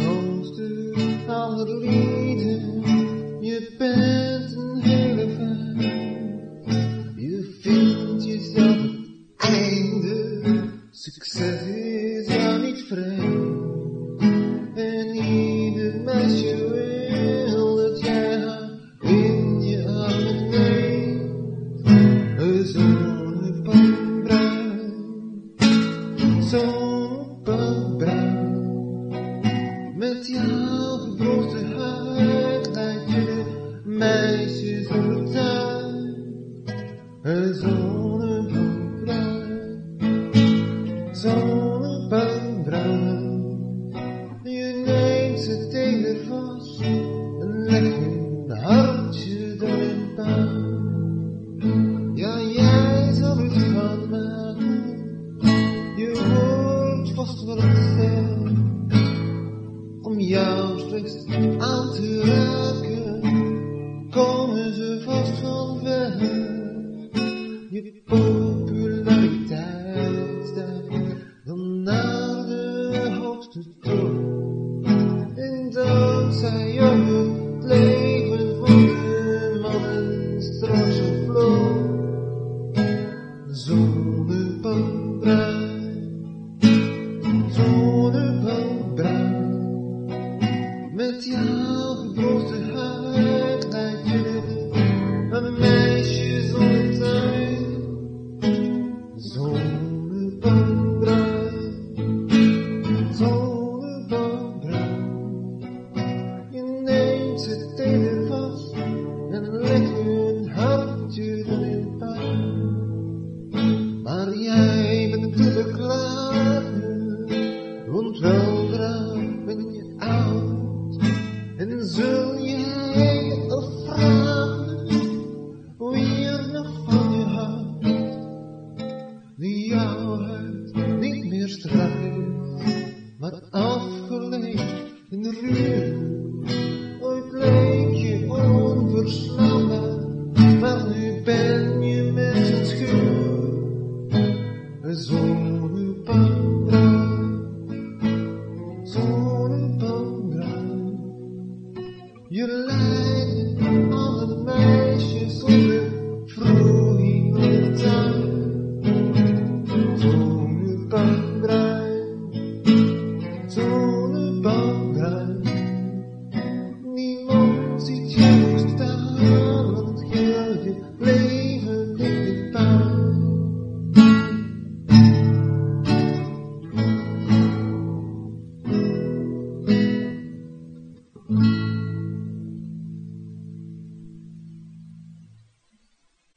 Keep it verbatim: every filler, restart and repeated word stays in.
grootste aller lieden. Je bent een hele fan. Je vindt jezelf het einde. Succes is jou niet vreemd. En ieder meisje wil dat jij haar in je armen neemt. Een zonnebandbruin, zonnebandbruin. Met jouw gebroste huid leid je de meisjes in de tuin. Een zonnebandbruin, zonnebandbruin. Je neemt ze tegen vast en legt hun hartje door in puin. Ja, jij zal het van maken, je wordt vast wel een ster. Om jou slechts aan te raken, komen ze vast van ver. Je populariteit stijgt dan naar de hoogste toon. En dankzij jou het leven van de mannen straks opvloog. Zonnebandbruin, zonnebandbruin. Met jouw gebroste huid lijkt je een meisje zonder tuin. Zonnebandbruin, zonnebandbruin. Je neemt ze tegen vast en legt hun hartje erin pijn. Maar jij bent te beklagen, want weldra ben je oud. En zul jij je afvragen wie er nog van je houdt, die jouw huid niet meer strak is, maar afgeleid in de ruwe